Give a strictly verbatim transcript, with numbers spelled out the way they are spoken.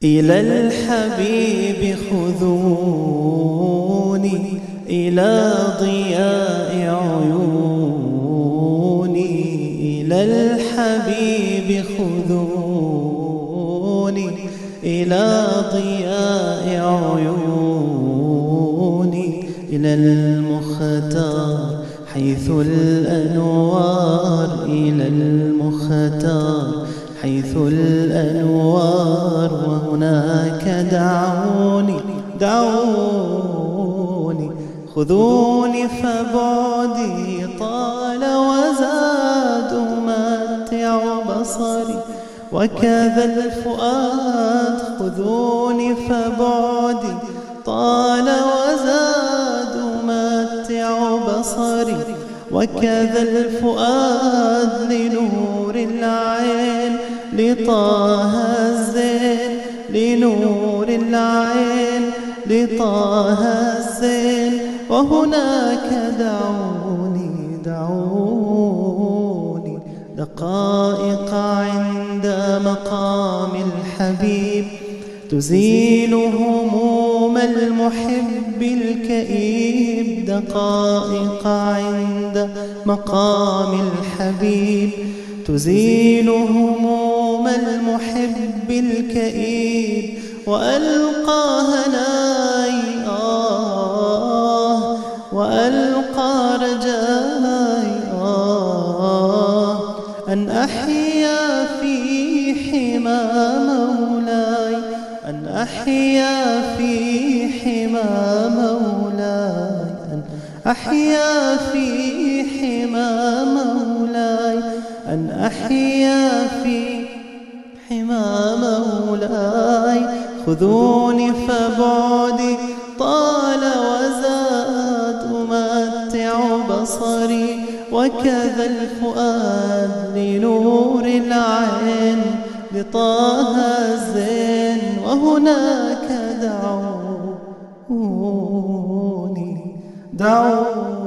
إلى الحبيب خذوني إلى ضياء عيوني، إلى الحبيب خذوني إلى ضياء عيوني، إلى المختار حيث الأنوار، إلى المختار حيث الأنوار، وهناك دعوني دعوني خذوني فبعدي طال وزاد أمتع بصري وكذا الفؤاد، خذوني فبعدي طال وزاد أمتع بصري وكذا الفؤاد، لنور العين لطه الزين، لنور العين لطه الزين، وهناك دعوني دعوني دقائق عند مقام الحبيب تزيل هموم المحب الكئيب، دقائق عند مقام الحبيب تزيل هموم المحب الكئيب، وألقى هناي آه وألقى رجاي آه أن أحيا في حمى مولاي، أن أحيا في حمى مولاي، أن أحيا في حمى مولاي، أن أحيا في حمى مولاي. خذوني فبعدي طال وزاد أمتع بصري وكذا الفؤاد، لنور العين لطه الزين، وهناك دعوني دعوني